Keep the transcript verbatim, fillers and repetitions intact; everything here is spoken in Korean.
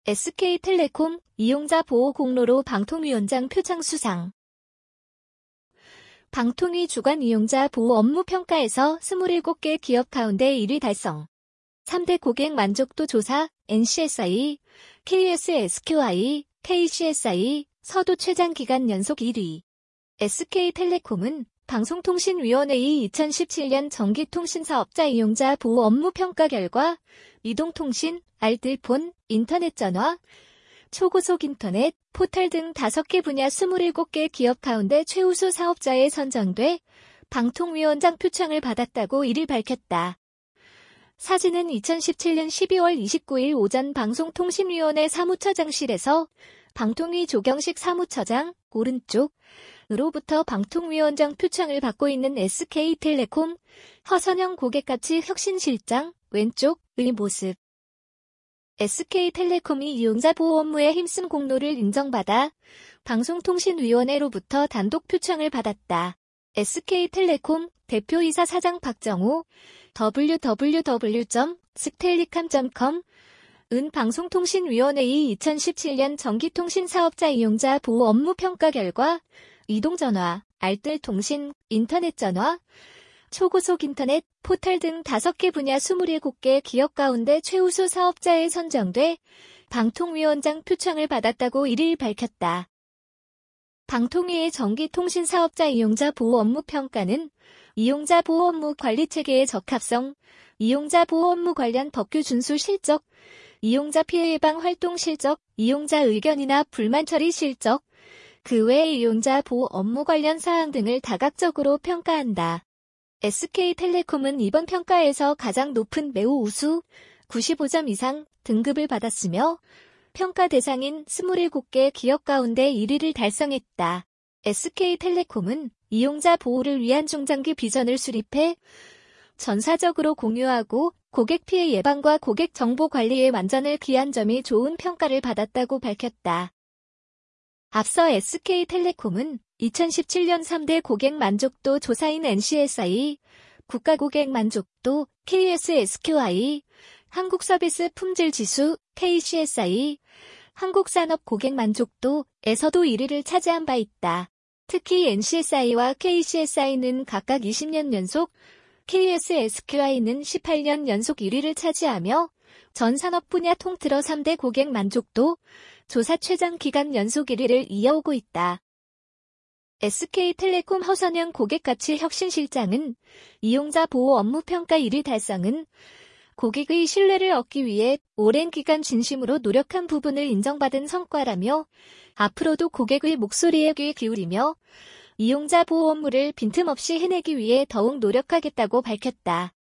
에스케이텔레콤 이용자 보호 공로로 방통위원장 표창 수상. 방통위 주관 이용자 보호 업무 평가에서 이십칠 개 기업 가운데 일 위 달성. 삼 대 고객 만족도 조사, 엔씨에스아이, 케이에스에스큐아이, 케이씨에스아이, 서도 최장 기간 연속 일 위. 에스케이텔레콤은 방송통신위원회의 이천십칠 년 전기통신사업자 이용자 보호 업무 평가 결과 이동통신, 알뜰폰, 인터넷전화, 초고속 인터넷, 포털 등 다섯 개 분야 이십칠 개 기업 가운데 최우수 사업자에 선정돼 방통위원장 표창을 받았다고 이를 밝혔다. 사진은 이천십칠 년 십이월 이십구일 오전 방송통신위원회 사무처장실에서 방통위 조경식 사무처장 오른쪽 으로부터 방통위원장 표창을 받고 있는 에스케이텔레콤 허선영 고객가치 혁신실장 왼쪽의 모습. 에스케이텔레콤이 이용자 보호 업무에 힘쓴 공로를 인정받아 방송통신위원회로부터 단독 표창을 받았다. 에스케이텔레콤 대표이사 사장 박정호 더블유 더블유 더블유 점 스텔리캄 점 컴 은 방송통신위원회의 이천십칠 년 전기통신사업자 이용자 보호 업무 평가 결과 이동전화, 알뜰통신, 인터넷전화, 초고속 인터넷, 포털 등 다섯 개 분야 이십칠 개 기업 가운데 최우수 사업자에 선정돼 방통위원장 표창을 받았다고 이를 밝혔다. 방통위의 전기통신사업자 이용자 보호 업무 평가는 이용자 보호 업무 관리체계의 적합성, 이용자 보호 업무 관련 법규 준수 실적, 이용자 피해 예방 활동 실적, 이용자 의견이나 불만 처리 실적, 그 외의 이용자 보호 업무 관련 사항 등을 다각적으로 평가한다. 에스케이텔레콤은 이번 평가에서 가장 높은 매우 우수 구십오 점 이상 등급을 받았으며 평가 대상인 이십칠 개 기업 가운데 일 위를 달성했다. 에스케이텔레콤은 이용자 보호를 위한 중장기 비전을 수립해 전사적으로 공유하고 고객 피해 예방과 고객 정보 관리에 완전을 기한 점이 좋은 평가를 받았다고 밝혔다. 앞서 에스케이텔레콤은 이천십칠 년 삼 대 고객 만족도 조사인 엔씨에스아이, 국가고객 만족도, 케이에스에스큐아이, 한국서비스 품질지수, 케이씨에스아이, 한국산업 고객 만족도에서도 일 위를 차지한 바 있다. 특히 엔씨에스아이와 케이씨에스아이는 각각 이십 년 연속, 케이에스에스큐아이는 십팔 년 연속 일 위를 차지하며 전 산업 분야 통틀어 삼 대 고객 만족도, 조사 최장 기간 연속 일 위를 이어오고 있다. 에스케이텔레콤 허선영 고객가치 혁신실장은 이용자 보호 업무 평가 일 위 달성은 고객의 신뢰를 얻기 위해 오랜 기간 진심으로 노력한 부분을 인정받은 성과라며 앞으로도 고객의 목소리에 귀 기울이며 이용자 보호 업무를 빈틈없이 해내기 위해 더욱 노력하겠다고 밝혔다.